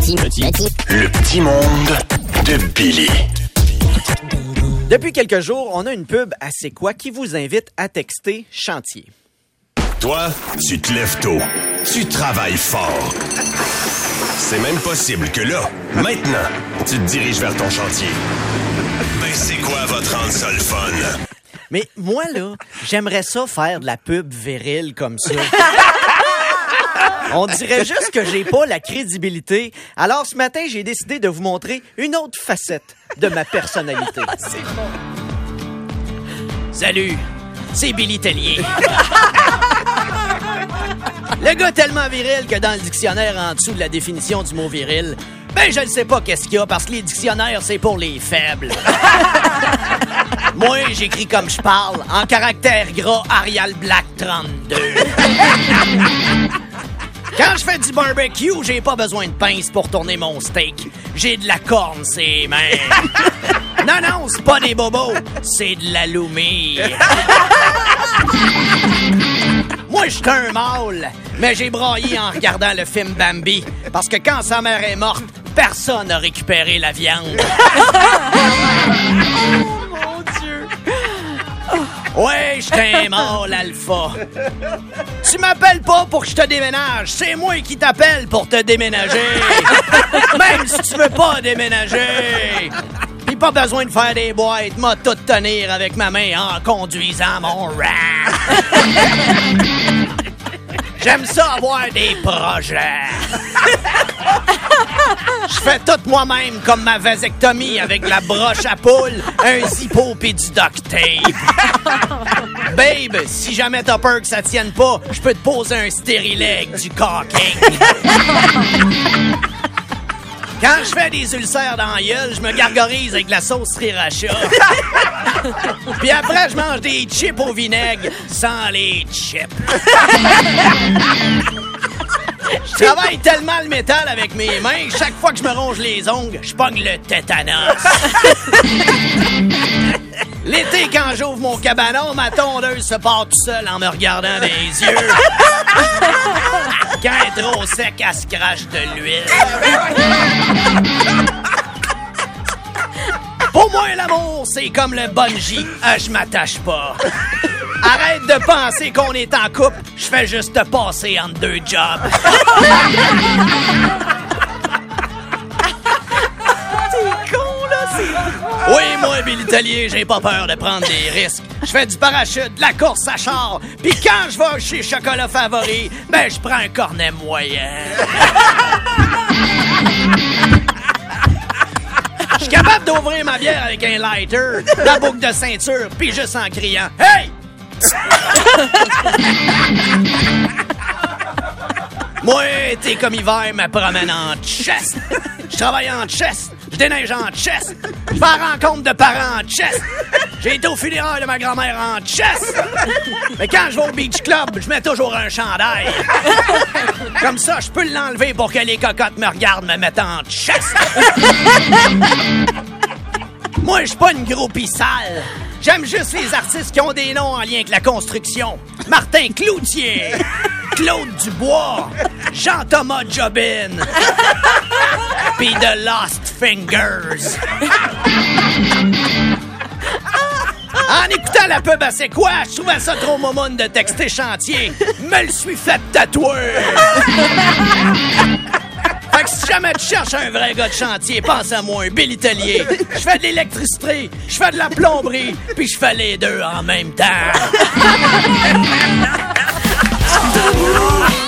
Le petit monde de Billy. Depuis quelques jours, on a une pub à C'est quoi qui vous invite à texter chantier. Toi, tu te lèves tôt. Tu travailles fort. C'est même possible que là, maintenant, tu te diriges vers ton chantier. Ben, c'est quoi va te rendre ça le fun? Mais moi, là, j'aimerais ça faire de la pub virile comme ça. On dirait juste que j'ai pas la crédibilité. Alors, ce matin, j'ai décidé de vous montrer une autre facette de ma personnalité. C'est bon. Salut, c'est Billy Tellier. Le gars tellement viril que dans le dictionnaire, en dessous de la définition du mot viril, ben je ne sais pas qu'est-ce qu'il y a parce que les dictionnaires, c'est pour les faibles. Moi, j'écris comme je parle, en caractère gras Arial Black 32. Quand je fais du barbecue, j'ai pas besoin de pince pour tourner mon steak. J'ai de la corne, c'est mains. Non, c'est pas des bobos, c'est de l'alumine. Moi, je suis un mâle, mais j'ai braillé en regardant le film Bambi, parce que quand sa mère est morte, personne n'a récupéré la viande. Oh, mon Dieu! Ouais, je suis un mâle alpha. Tu m'appelles pas pour que je te déménage, c'est moi qui t'appelle pour te déménager. Même si tu veux pas déménager. Pis pas besoin de faire des boîtes, m'a tout tenir avec ma main en conduisant mon rap. J'aime ça avoir des projets. Je fais tout moi-même comme ma vasectomie avec la broche à poule, un zippo pis du duct tape. Babe, si jamais t'as peur que ça tienne pas, je peux te poser un stérilet avec du caulking. Quand je fais des ulcères dans la gueule, je me gargarise avec la sauce sriracha. Puis après, je mange des chips au vinaigre sans les chips. Je travaille tellement le métal avec mes mains, chaque fois que je me ronge les ongles, je pogne le tétanos. L'été, quand j'ouvre mon cabanon, ma tondeuse se part tout seul en me regardant dans les yeux. Quand elle est trop sec, elle se crache de l'huile. Pour moi, l'amour, c'est comme le bungee. Je m'attache pas. Arrête de penser qu'on est en couple. Je fais juste te passer entre deux jobs. T'es con, là, c'est drôle. Oui, moi, Billy Tellier, j'ai pas peur de prendre des risques. Je fais du parachute, de la course à char. Puis quand je vais chez Chocolat Favori, ben, je prends un cornet moyen. Je suis capable d'ouvrir ma bière avec un lighter, la boucle de ceinture, puis juste en criant « Hey! » Moi, t'es comme hiver, me promène en chest. Je travaille en chest, je déneige en chest, je fais la rencontre de parents en chest. J'ai été au funérailles de ma grand-mère en chest. Mais quand je vais au beach club, je mets toujours un chandail. Comme ça, je peux l'enlever pour que les cocottes me regardent me mettre en chest. Moi, je suis pas une groupie sale. J'aime juste les artistes qui ont des noms en lien avec la construction. Martin Cloutier, Claude Dubois, Jean-Thomas Jobin, pis The Lost Fingers. En écoutant la pub à C'est quoi, je trouvais ça trop momoune de texter chantier. Me le suis fait tatouer. Fait que si jamais tu cherches un vrai gars de chantier, pense à moi, un Billy Tellier. Je fais de l'électricité, je fais de la plomberie, puis je fais les deux en même temps.